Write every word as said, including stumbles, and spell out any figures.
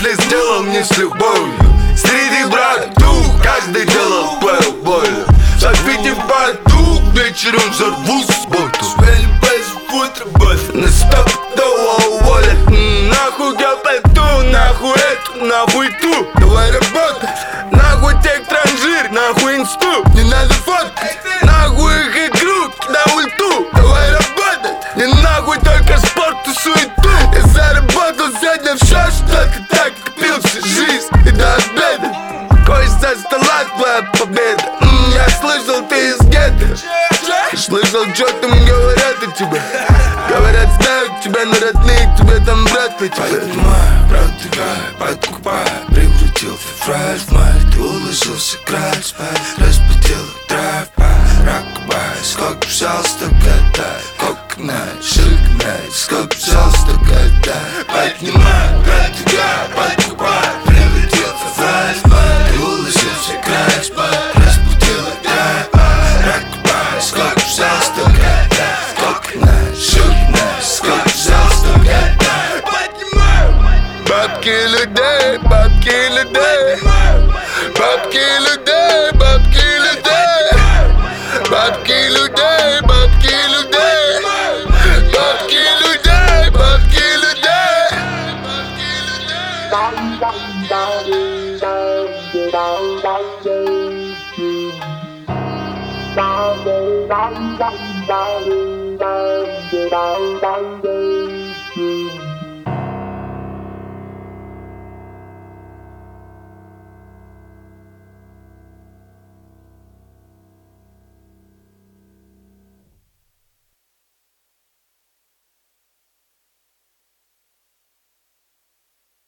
если сделал не с любовью. Среди брату каждый делал свою боль. Запить в баду, вечером взорву субботу. На стоп, давай уволят. Нахуй я пойду, нахуй эту, нахуй ту. Давай работать, нахуй тех транжир, нахуй инсту. Не надо фоткать, нахуй их игру, на ульту. Давай работать, не нахуй только спорт и суету. Я заработал сегодня все, что ты так копил всю жизнь и до обеда. Кость со стола твоя победа. М, Я слышал, ты из гетто. Слышал, что там говорят о тебе. Говорят, знают тебя, но родные к тебе там брат по тебе. Поднимаю, продвигаю, подкупаю. Превратил февраль в май. Ты уложился край спать. Разбудил драйв, ракбай. Сколько взял, столько дай. Кокнай, шикнай. Сколько взял, столько дай. Поднимаю, продвигаю, подкупаю. Превратил февраль в май. Ты уложился край спать. Разбудил драйв, ракбай. Сколько взял, столько дай. Кокнай, шикнай. Сколько взял, столько дай. Поднимаю. Бабки людей, бабки людей. Бабки людей, бабки людей. Бабки людей, бабки людей. Бабки людей, бабки людей. Bye.